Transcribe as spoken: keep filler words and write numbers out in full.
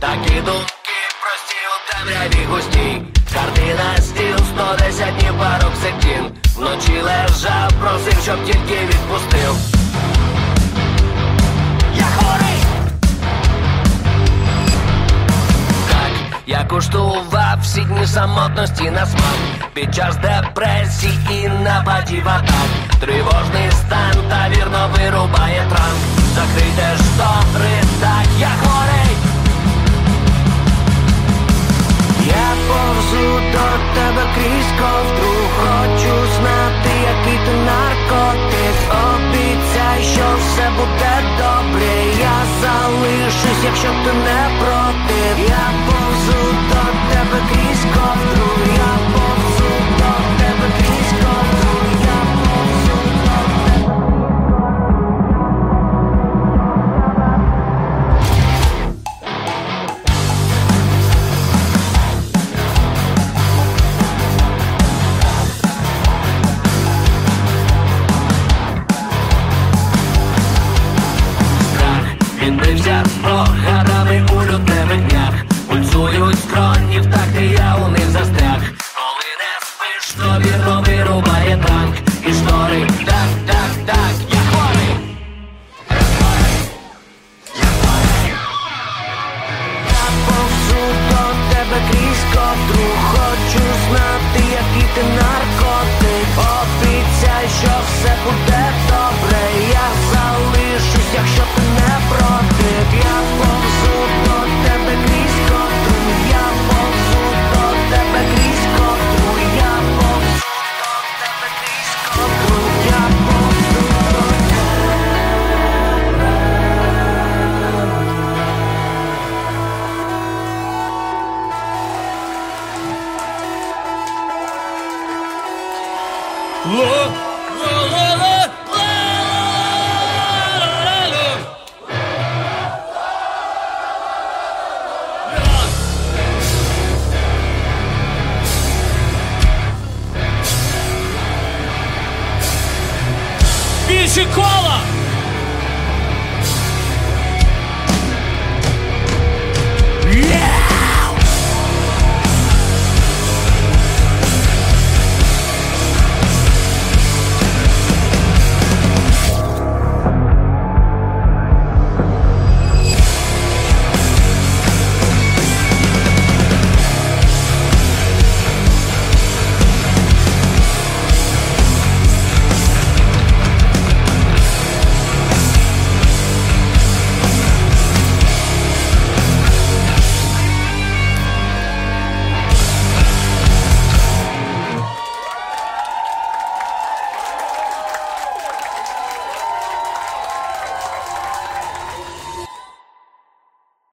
такі думки прості у темряві густій. Карти на стіл, сто десять днів пароксетин. Вночі лежав, просив, щоб тільки відпустив. Я хворий. Так, я куштував всі дні самотності на смак. Під час депресій і нападів атак. Тривожний стан та вірно вирубає транк. Закрийте штори, так, я хворий. Я повзу до тебе крізь ковдру. Хочу знати, який ти наркотик. Обіцяй, що все буде добре. Я залишусь, якщо ти не проти. Я повзу до тебе крізь ковдру. Я повзу до тебе крізь ковдру. Я повзу до тебе. Відбився прогадами у лютневих днях. Пульсують скроні, в такти я у них застряг. Коли не спиш, то вірно вирубає танк. І штори, так, так, так, я хворий. Я хворий. Я хворий. Я повзу до тебе крізь ковдру. Хочу знати, який ти наркотик. Обіцяй, що все буде добре. Я залишусь, якщо ти не проти. Я повзу до тебе крізь ковдру. Я повзу до тебе крізь ковдру. Я повзу до тебе крізь ковдру. Я повзу до тебе. Ло, ло, ло, ло, ло. Більше кол!